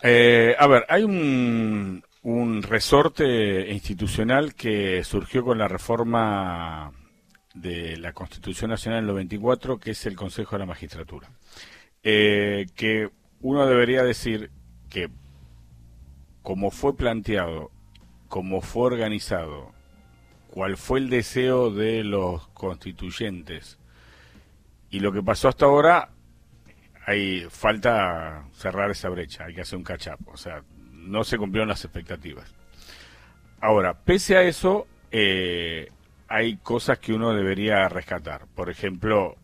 A ver, hay un resorte institucional que surgió con la reforma de la Constitución Nacional en el 94, que es el Consejo de la Magistratura. Que uno debería decir que, como fue planteado, como fue organizado, cuál fue el deseo de los constituyentes y lo que pasó hasta ahora, hay falta cerrar esa brecha, hay que hacer un catch-up, o sea, no se cumplieron las expectativas. Ahora, pese a eso, hay cosas que uno debería rescatar. Por ejemplo,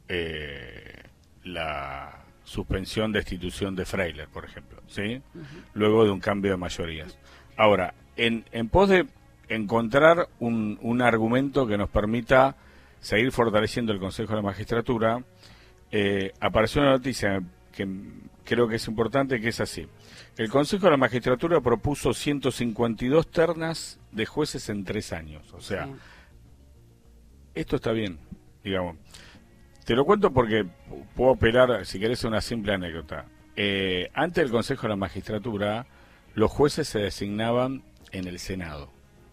la suspensión de destitución de Freiler, por ejemplo, ¿sí? Luego de un cambio de mayorías. Ahora, en pos de encontrar un argumento que nos permita seguir fortaleciendo el Consejo de la Magistratura, apareció una noticia que creo que es importante, que es así. El Consejo de la Magistratura propuso 152 ternas de jueces en 3 años. O sea, sí, esto está bien, digamos. Te lo cuento porque puedo operar, si querés, una simple anécdota. Antes del Consejo de la Magistratura, los jueces se designaban en el Senado.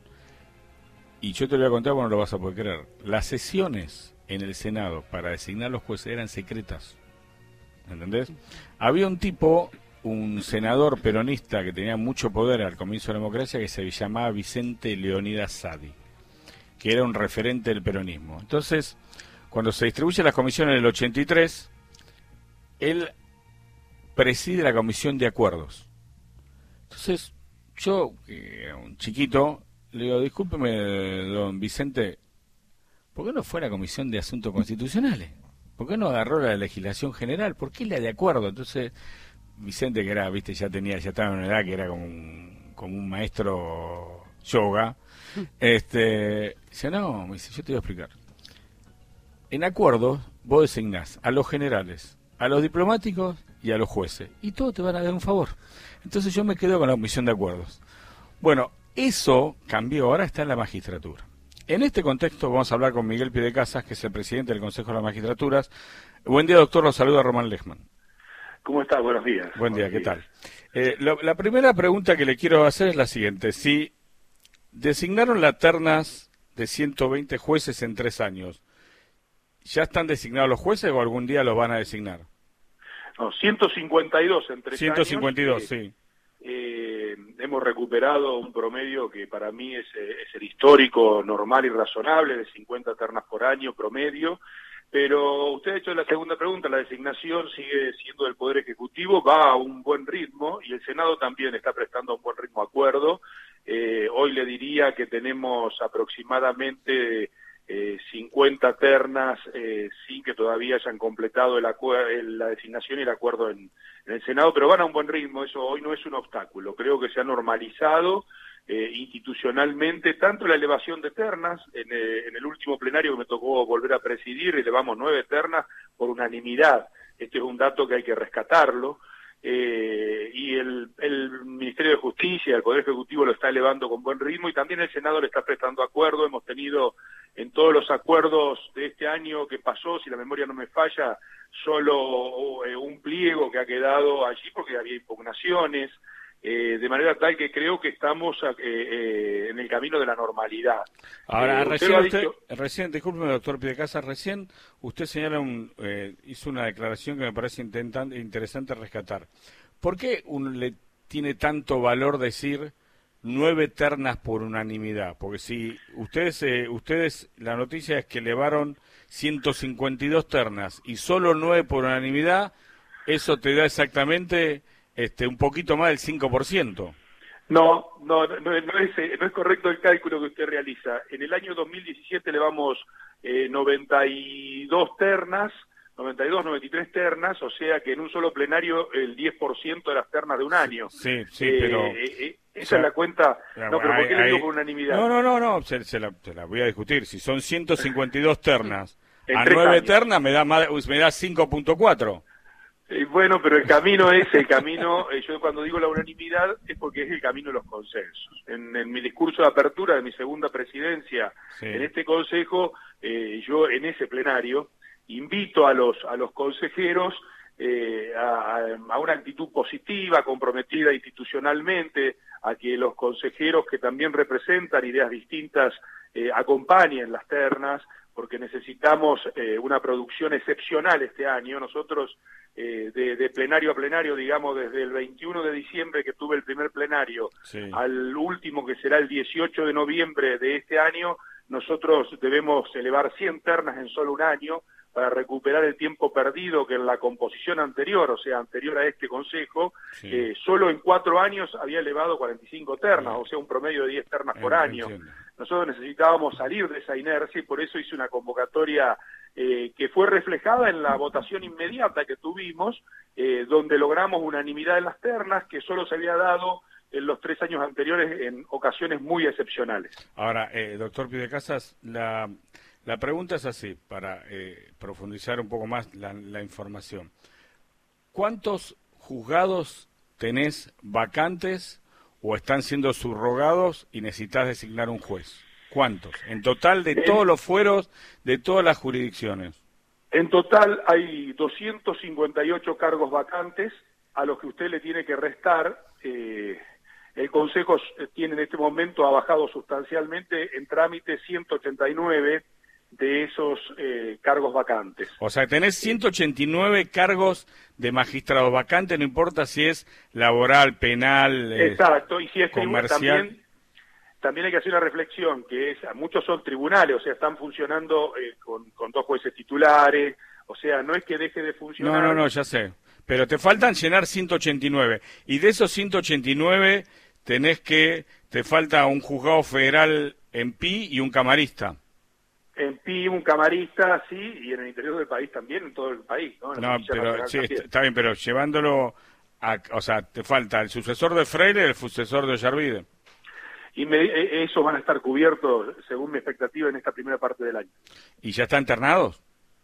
Y yo te lo voy a contar porque no lo vas a poder creer. Las sesiones en el Senado para designar los jueces eran secretas. ¿Entendés? Había un tipo, un senador peronista que tenía mucho poder al comienzo de la democracia, que se llamaba Vicente Leonidas Sadi, que era un referente del peronismo. Entonces, cuando se distribuyen las comisiones en el 83, él preside la comisión de acuerdos. Entonces, yo, un chiquito, le digo, discúlpeme, don Vicente, ¿por qué no fue a la Comisión de Asuntos Constitucionales? ¿Por qué no agarró la legislación general? ¿Por qué la de acuerdo? Entonces, Vicente, que era, viste, ya estaba en una edad que era como un maestro yoga, dice, no, me dice, yo te voy a explicar. En acuerdos, vos designás a los generales, a los diplomáticos y a los jueces, y todos te van a dar un favor. Entonces yo me quedo con la comisión de acuerdos. Bueno, eso cambió, ahora está en la magistratura. En este contexto vamos a hablar con Miguel Piedecasas, que es el presidente del Consejo de las Magistraturas. Buen día, doctor, los saluda Román Lechman. ¿Cómo estás? Buenos días. Buen día, ¿qué tal? La primera pregunta que le quiero hacer es la siguiente. Si designaron las ternas de 120 jueces en 3 años, ¿ya están designados los jueces o algún día los van a designar? No, 152 en 3 años. 152, sí. Hemos recuperado un promedio que para mí es el histórico, normal y razonable, de 50 ternas por año promedio, pero usted ha hecho la segunda pregunta, la designación sigue siendo del Poder Ejecutivo, va a un buen ritmo, y el Senado también está prestando un buen ritmo acuerdo. Hoy le diría que tenemos aproximadamente 50 ternas sin que todavía hayan completado la designación y el acuerdo en el Senado, pero van a un buen ritmo, eso hoy no es un obstáculo. Creo que se ha normalizado institucionalmente tanto la elevación de ternas, en el último plenario que me tocó volver a presidir, elevamos 9 ternas por unanimidad. Este es un dato que hay que rescatarlo. Y el Ministerio de Justicia, el Poder Ejecutivo lo está elevando con buen ritmo y también el Senado le está prestando acuerdo. Hemos tenido en todos los acuerdos de este año que pasó, si la memoria no me falla, solo un pliego que ha quedado allí porque había impugnaciones, de manera tal que creo que estamos en el camino de la normalidad. Ahora, recién, discúlpeme, doctor Piedecasas, recién usted señala hizo una declaración que me parece interesante rescatar. ¿Por qué le tiene tanto valor decir 9 ternas por unanimidad? Porque si ustedes, la noticia es que elevaron 152 ternas y solo 9 por unanimidad, eso te da exactamente un poquito más del 5%. No es correcto el cálculo que usted realiza. En el año 2017 elevamos 92 ternas, 93 ternas, o sea que en un solo plenario el 10% de las ternas de un año. Sí, pero... esa es la cuenta. No, pero ¿por qué le digo por unanimidad? No, se la voy a discutir. Si son 152 ternas, a 9 años. Ternas me da 5.4. Bueno, pero el camino, yo cuando digo la unanimidad es porque es el camino de los consensos. En mi discurso de apertura de mi segunda presidencia en este consejo, yo en ese plenario invito a los consejeros a una actitud positiva, comprometida institucionalmente, a que los consejeros que también representan ideas distintas acompañen las ternas, porque necesitamos una producción excepcional este año. Nosotros, de plenario a plenario, digamos, desde el 21 de diciembre que tuve el primer plenario, sí, al último que será el 18 de noviembre de este año, nosotros debemos elevar 100 ternas en solo un año para recuperar el tiempo perdido que en la composición anterior, o sea, anterior a este Consejo, sí, solo en 4 años había elevado 45 ternas, sí, o sea, un promedio de 10 ternas por año. Entiendo. Nosotros necesitábamos salir de esa inercia y por eso hice una convocatoria que fue reflejada en la votación inmediata que tuvimos, donde logramos unanimidad en las ternas, que solo se había dado en los 3 años anteriores en ocasiones muy excepcionales. Ahora, doctor Pidecasas, la pregunta es así, para profundizar un poco más la información. ¿Cuántos juzgados tenés vacantes o están siendo subrogados y necesitas designar un juez? ¿Cuántos? En total de todos los fueros, de todas las jurisdicciones. En total hay 258 cargos vacantes a los que usted le tiene que restar. El Consejo tiene en este momento, ha bajado sustancialmente en trámite 189 de esos cargos vacantes. O sea, tenés 189 cargos de magistrados vacantes, no importa si es laboral, penal, exacto, y si es comercial. También hay que hacer una reflexión, que es, muchos son tribunales, o sea, están funcionando con 2 jueces titulares, o sea, no es que deje de funcionar. No, ya sé, pero te faltan llenar 189, y de esos 189 te falta un juzgado federal en Pi y un camarista. En Pi, un camarista, sí, y en el interior del país también, en todo el país, ¿no? Pero sí, está bien, pero llevándolo o sea, te falta el sucesor de Freire y el sucesor de Ollarvide. Y esos van a estar cubiertos, según mi expectativa, en esta primera parte del año. ¿Y ya están internados?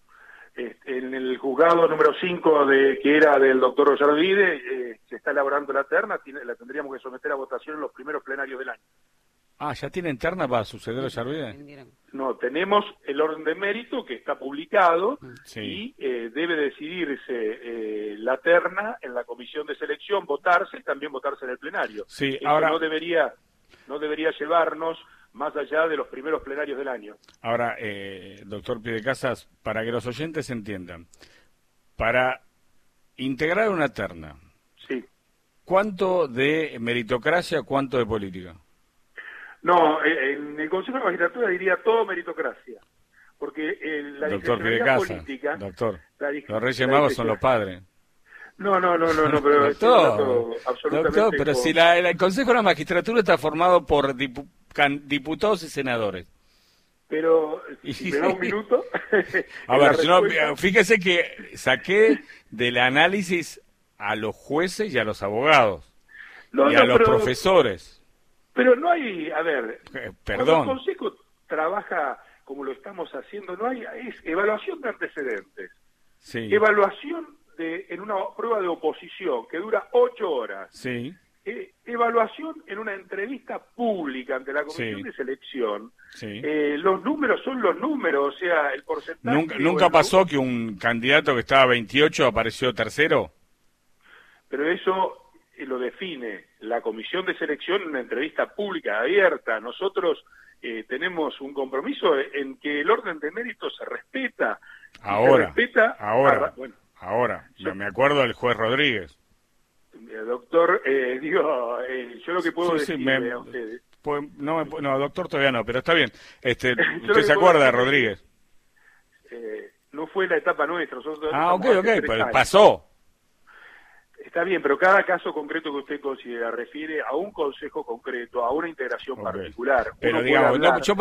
En el juzgado número 5, que era del doctor Ollarvide, se está elaborando la terna, la tendríamos que someter a votación en los primeros plenarios del año. Ah, ¿ya tienen terna para suceder a Ollarvide? No, tenemos el orden de mérito que está publicado, sí, y debe decidirse la terna en la comisión de selección, votarse, también votarse en el plenario. Sí, eso ahora no debería llevarnos más allá de los primeros plenarios del año. Ahora, doctor Pidecasas, para que los oyentes entiendan, para integrar una terna, sí, ¿cuánto de meritocracia, cuánto de política? No, en el Consejo de Magistratura diría todo meritocracia, porque la discrecionalidad política... Doctor, los Reyes Magos son los padres. No, pero doctor, absolutamente... pero si el Consejo de la Magistratura está formado por diputados y senadores. Pero, si me da un minuto... A ver, fíjese que saqué del análisis a los jueces y a los abogados, y a los profesores. Pero no hay, a ver, perdón. Cuando el Consejo trabaja como lo estamos haciendo, es evaluación de antecedentes, sí, evaluación en una prueba de oposición que dura 8 horas, sí, evaluación en una entrevista pública ante la comisión, sí, de selección, sí, los números son los números, o sea, el porcentaje... ¿Nunca pasó que un candidato que estaba 28 apareció tercero? Pero eso lo define la comisión de selección en una entrevista pública abierta. Nosotros tenemos un compromiso en que el orden de mérito se respeta. Ahora, me acuerdo del juez Rodríguez. Doctor, yo lo que puedo decirle a ustedes... No, doctor, todavía no, pero está bien. ¿Usted se acuerda de Rodríguez? No fue la etapa nuestra. Ok, pero pasó. Está bien, pero cada caso concreto que usted considera refiere a un consejo concreto, a una integración particular. Pero digamos,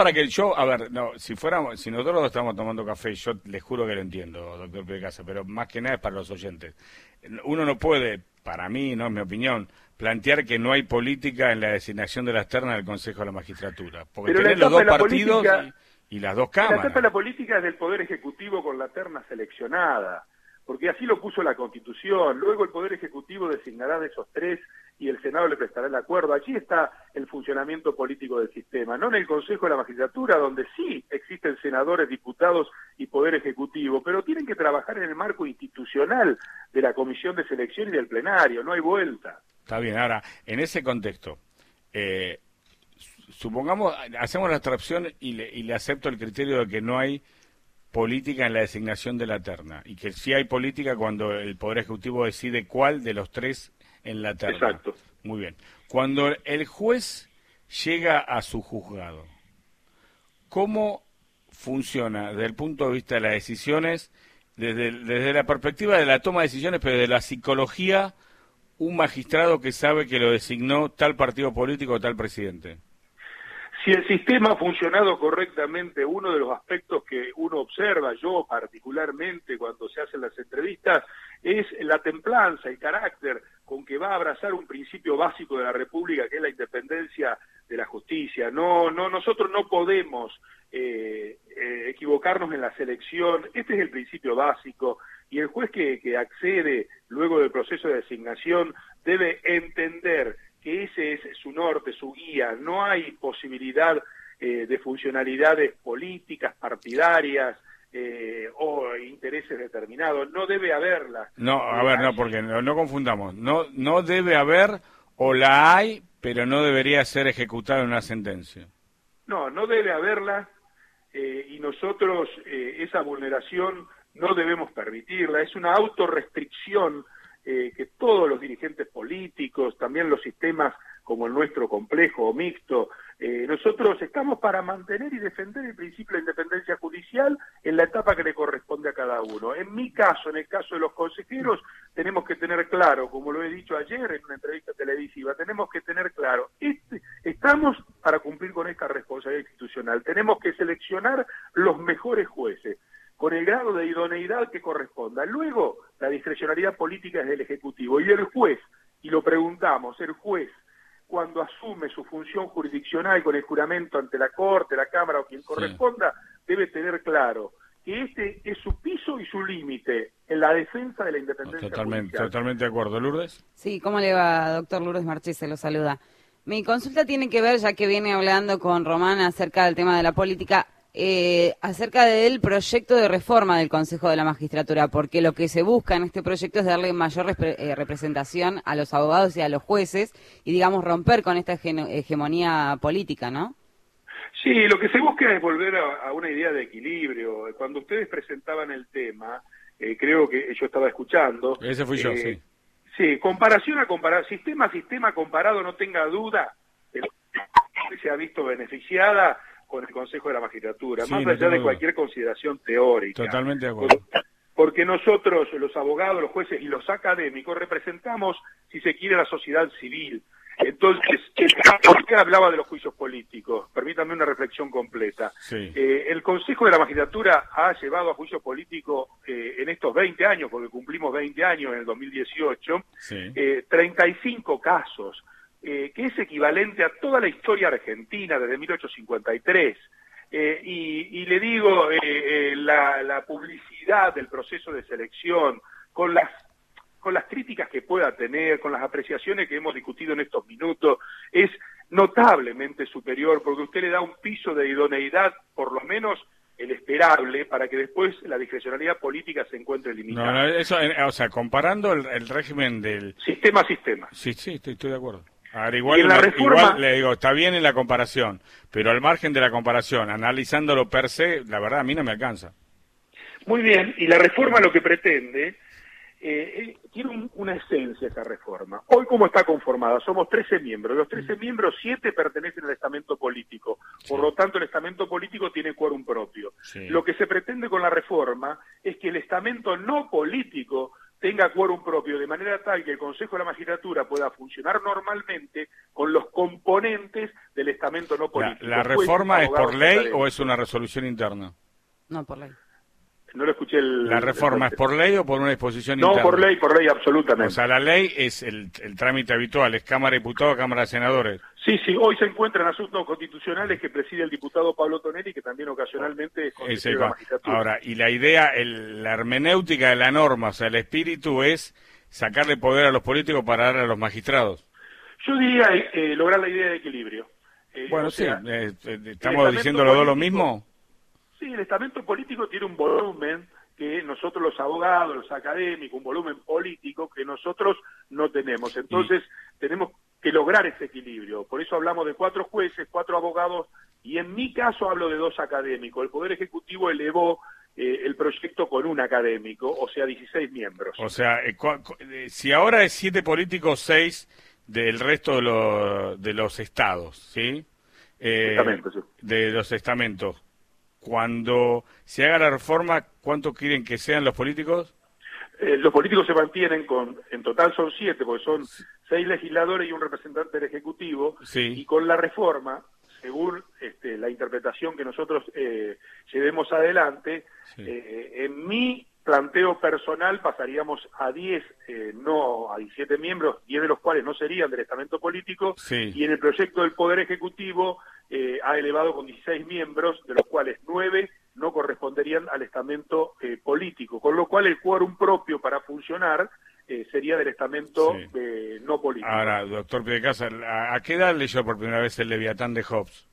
si nosotros estamos tomando café, yo les juro que lo entiendo, doctor Pidecasas, pero más que nada es para los oyentes. Uno no puede, para mí, no es mi opinión, plantear que no hay política en la designación de las ternas del Consejo de la Magistratura, porque tenés los dos partidos y las dos cámaras. La etapa de la política es del Poder Ejecutivo con la terna seleccionada, porque así lo puso la Constitución. Luego el Poder Ejecutivo designará de esos 3 y el Senado le prestará el acuerdo. Allí está el funcionamiento político del sistema, no en el Consejo de la Magistratura, donde sí existen senadores, diputados y y Poder Ejecutivo, pero tienen que trabajar en el marco institucional de la Comisión de Selección y del plenario, no hay vuelta. Está bien, ahora, en ese contexto, supongamos, hacemos la abstracción y le acepto el criterio de que no hay política en la designación de la terna, y que sí hay política cuando el Poder Ejecutivo decide cuál de los tres en la terna. Exacto. Muy bien. Cuando el juez llega a su juzgado, ¿cómo funciona desde el punto de vista de las decisiones, desde la perspectiva de la toma de decisiones, pero de la psicología, un magistrado que sabe que lo designó tal partido político o tal presidente? Si el sistema ha funcionado correctamente, uno de los aspectos que uno observa, yo particularmente cuando se hacen las entrevistas, es la templanza, el carácter con que va a abrazar un principio básico de la República, que es la independencia de la justicia. Nosotros no podemos equivocarnos en la selección. Este es el principio básico, y el juez que accede luego del proceso de designación debe entender que ese es su norte, su guía. No hay posibilidad de funcionalidades políticas, partidarias o intereses determinados. No debe haberla. No, a ver, no, porque no confundamos. No debe haber, o la hay, pero no debería ser ejecutada en una sentencia. No debe haberla, y nosotros esa vulneración no debemos permitirla. Es una autorrestricción que todos los dirigentes políticos, también los sistemas como el nuestro complejo o mixto, nosotros estamos para mantener y defender el principio de independencia judicial en la etapa que le corresponde a cada uno. En mi caso, en el caso de los consejeros, tenemos que tener claro, como lo he dicho ayer en una entrevista televisiva, tenemos que tener claro, estamos para cumplir con esta responsabilidad institucional, tenemos que seleccionar los mejores jueces, con el grado de idoneidad que corresponda. Luego, la discrecionalidad política es del Ejecutivo. Y el juez, y lo preguntamos, el juez, cuando asume su función jurisdiccional con el juramento ante la Corte, la Cámara o quien corresponda, debe tener claro que este es su piso y su límite en la defensa de la independencia judicial. Totalmente de acuerdo. ¿Lourdes? Sí, ¿cómo le va, doctor? Lourdes Marchís se lo saluda. Mi consulta tiene que ver, ya que viene hablando con Román acerca del tema de la política, acerca del proyecto de reforma del Consejo de la Magistratura, porque lo que se busca en este proyecto es darle mayor representación a los abogados y a los jueces y, digamos, romper con esta hegemonía política, ¿no? Sí, lo que se busca es volver a una idea de equilibrio. Cuando ustedes presentaban el tema, creo que yo estaba escuchando. Ese fui yo, sí. Sí, comparación a comparar, sistema a sistema comparado, no tenga duda, se ha visto beneficiada con el Consejo de la Magistratura, más allá de cualquier consideración teórica. Totalmente de acuerdo. Porque nosotros, los abogados, los jueces y los académicos, representamos, si se quiere, la sociedad civil. Entonces, ¿por qué hablaba de los juicios políticos? Permítanme una reflexión completa. Sí. El Consejo de la Magistratura ha llevado a juicio político en estos 20 años, porque cumplimos 20 años en el 2018, 35 casos. Que es equivalente a toda la historia argentina desde 1853. Y le digo, la publicidad del proceso de selección, con las críticas que pueda tener, con las apreciaciones que hemos discutido en estos minutos, es notablemente superior, porque usted le da un piso de idoneidad, por lo menos el esperable, para que después la discrecionalidad política se encuentre limitada. Eso, o sea, comparando el régimen del... Sistema a sistema. Sí, estoy de acuerdo. Ahora, igual le digo, está bien en la comparación, pero al margen de la comparación, analizándolo per se, la verdad a mí no me alcanza. Muy bien, y la reforma lo que pretende, tiene una esencia esa reforma. Hoy, ¿cómo está conformada? Somos 13 miembros, de los 13 miembros, 7 pertenecen al estamento político, por lo tanto el estamento político tiene quórum propio. Lo que se pretende con la reforma es que el estamento no político tenga quórum propio, de manera tal que el Consejo de la Magistratura pueda funcionar normalmente con los componentes del estamento no político. ¿La reforma es por ley o es una resolución interna? No, por ley. No lo escuché. ¿La reforma es por ley o por una disposición interna? No, por ley, absolutamente. O sea, la ley es el trámite habitual, es Cámara de Diputados, Cámara de Senadores. Sí, hoy se encuentran asuntos constitucionales que preside el diputado Pablo Tonelli, que también ocasionalmente es consejero de la Magistratura. Ahora, y la idea, la hermenéutica de la norma, o sea, el espíritu es sacarle poder a los políticos para darle a los magistrados. Yo diría lograr la idea de equilibrio. Bueno, sí, ¿estamos diciendo los dos lo mismo? Sí, el estamento político tiene un volumen que nosotros los abogados, los académicos, un volumen político que nosotros no tenemos. Entonces, tenemos que lograr ese equilibrio. Por eso hablamos de 4 jueces, 4 abogados, y en mi caso hablo de 2 académicos. El Poder Ejecutivo elevó el proyecto con un académico, o sea, 16 miembros. O sea, si ahora es 7 políticos, 6 del resto de los estados, ¿sí? Sí. De los estamentos. Cuando se haga la reforma, ¿cuántos quieren que sean los políticos? Los políticos se mantienen en total son 7, porque son 6 legisladores y un representante del Ejecutivo, sí. Y con la reforma, según la interpretación que nosotros llevemos adelante, sí. En mi planteo personal pasaríamos a 10, no a 17 miembros, 10 de los cuales no serían del estamento político, sí. Y en el proyecto del Poder Ejecutivo ha elevado con 16 miembros, de los cuales 9 no corresponderían al estamento político, con lo cual el quórum propio para funcionar sería del estamento sí. no político. Ahora, doctor Piedecasa, ¿a qué edad leyó por primera vez el Leviatán de Hobbes?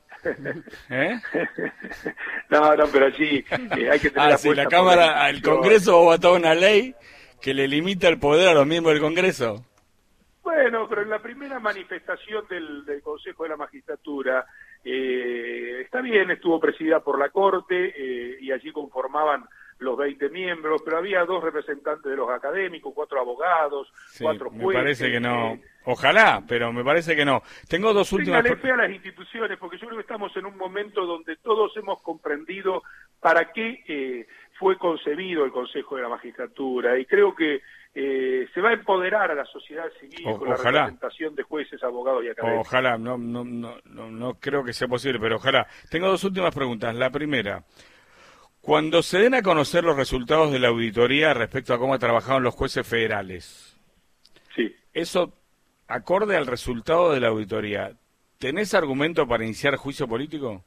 No, pero sí, hay que tener si la Cámara, el Congreso votó una ley que le limita el poder a los miembros del Congreso. Bueno, pero en la primera manifestación del Consejo de la Magistratura, está bien, estuvo presidida por la Corte y allí conformaban los 20 miembros, pero había 2 representantes de los académicos, 4 abogados, sí, 4 jueces. Me parece que no. Ojalá, pero me parece que no. Tengo 2 últimas... Téngale fe a las instituciones, porque yo creo que estamos en un momento donde todos hemos comprendido para qué fue concebido el Consejo de la Magistratura, y creo que se va a empoderar a la sociedad civil con la representación de jueces, abogados y académicos. Ojalá, no creo que sea posible, pero ojalá. Tengo 2 últimas preguntas. La primera, cuando se den a conocer los resultados de la auditoría respecto a cómo trabajaron los jueces federales, sí. Eso, acorde al resultado de la auditoría, ¿tenés argumento para iniciar juicio político?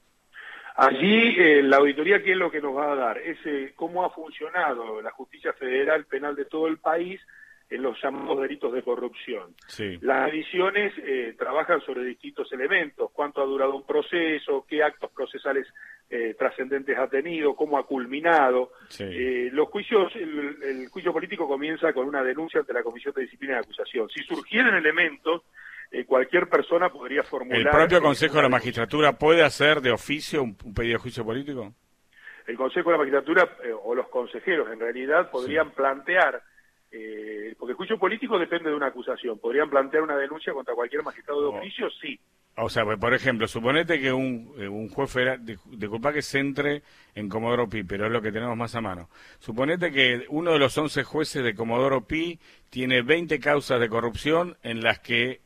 Allí la auditoría, ¿qué es lo que nos va a dar? Es cómo ha funcionado la justicia federal penal de todo el país en los llamados delitos de corrupción. Sí. Las mediciones trabajan sobre distintos elementos: cuánto ha durado un proceso, qué actos procesales trascendentes ha tenido, cómo ha culminado. Sí. Los juicios, el juicio político comienza con una denuncia ante la Comisión de Disciplina y Acusación. Si surgieran elementos, cualquier persona podría formular... ¿El propio Consejo de la Magistratura puede hacer de oficio un pedido de juicio político? El Consejo de la Magistratura, o los consejeros en realidad, podrían plantear, porque el juicio político depende de una acusación, podrían plantear una denuncia contra cualquier magistrado de oficio, sí. O sea, por ejemplo, suponete que un juez federal, disculpa que se entre en Comodoro Pi, pero es lo que tenemos más a mano. Suponete que uno de los 11 jueces de Comodoro Pi tiene 20 causas de corrupción en las que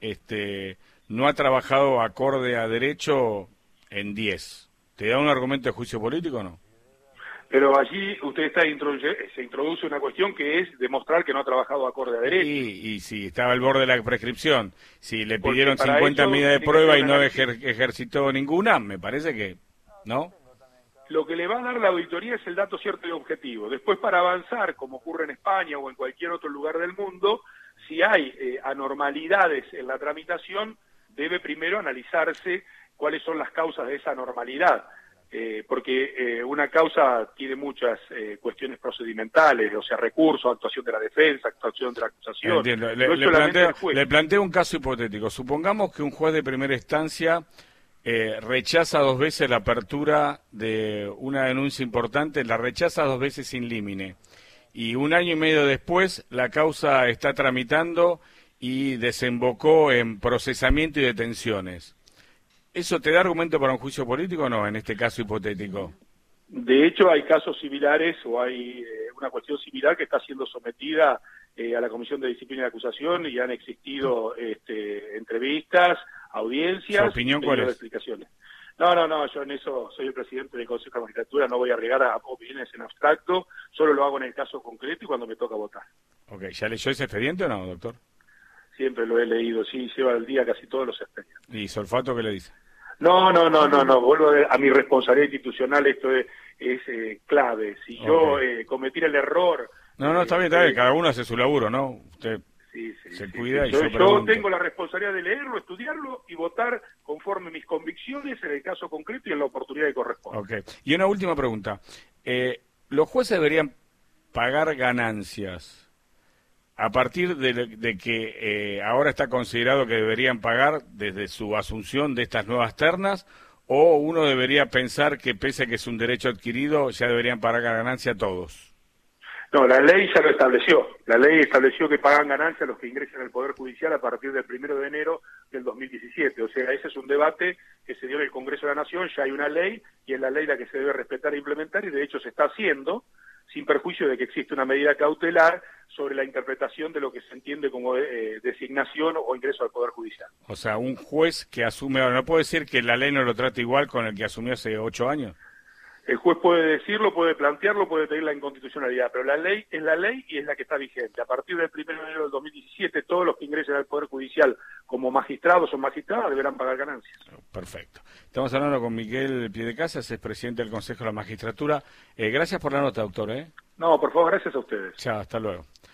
no ha trabajado acorde a derecho en 10. ¿Te da un argumento de juicio político o no? Pero allí usted se introduce una cuestión que es demostrar que no ha trabajado acorde a derecho. Y si estaba al borde de la prescripción, si le pidieron 50 medidas de prueba y no ejercitó ninguna, me parece que, ¿no? Lo que le va a dar la auditoría es el dato cierto y objetivo. Después, para avanzar, como ocurre en España o en cualquier otro lugar del mundo, si hay anormalidades en la tramitación, debe primero analizarse cuáles son las causas de esa anormalidad. Porque una causa tiene muchas cuestiones procedimentales, o sea, recursos, actuación de la defensa, actuación de la acusación. Entiendo. No le planteo un caso hipotético. Supongamos que un juez de primera instancia rechaza 2 veces la apertura de una denuncia importante, la rechaza 2 veces sin límite, y 1 año y medio después la causa está tramitando y desembocó en procesamiento y detenciones. ¿Eso te da argumento para un juicio político o no, en este caso hipotético? De hecho, hay casos similares o hay una cuestión similar que está siendo sometida a la Comisión de Disciplina y Acusación, y han existido entrevistas, audiencias... ¿Su opinión cuál es? Explicaciones. No, yo en eso soy el presidente del Consejo de la Magistratura, no voy a llegar a opiniones en abstracto, solo lo hago en el caso concreto y cuando me toca votar. Ok, ¿ya leyó ese expediente o no, doctor? Siempre lo he leído, sí, lleva al día casi todos los expedientes. ¿Y Solfato qué le dice? No, vuelvo a mi responsabilidad institucional, esto es clave. Si yo cometiera el error... No, está bien, cada uno hace su laburo, ¿no? Usted Sí, se cuida. Y yo tengo la responsabilidad de leerlo, estudiarlo y votar conforme mis convicciones en el caso concreto y en la oportunidad que corresponde. Okay. Y una última pregunta. ¿Los jueces deberían pagar ganancias a partir de que ahora está considerado que deberían pagar desde su asunción de estas nuevas ternas, o uno debería pensar que pese a que es un derecho adquirido ya deberían pagar ganancia todos? No, la ley ya lo estableció. La ley estableció que pagan ganancias los que ingresen al Poder Judicial a partir del 1 de enero del 2017. O sea, ese es un debate que se dio en el Congreso de la Nación, ya hay una ley, y es la ley la que se debe respetar e implementar, y de hecho se está haciendo, sin perjuicio de que existe una medida cautelar sobre la interpretación de lo que se entiende como designación o ingreso al Poder Judicial. O sea, un juez que asume, ahora, ¿no puedo decir que la ley no lo trata igual con el que asumió hace 8 años? El juez puede decirlo, puede plantearlo, puede pedir la inconstitucionalidad, pero la ley es la ley y es la que está vigente. A partir del 1 de enero del 2017, todos los que ingresen al Poder Judicial como magistrados o magistradas deberán pagar ganancias. Perfecto. Estamos hablando con Miguel Piedecasas, es presidente del Consejo de la Magistratura. Gracias por la nota, doctor. No, por favor, gracias a ustedes. Chao, hasta luego.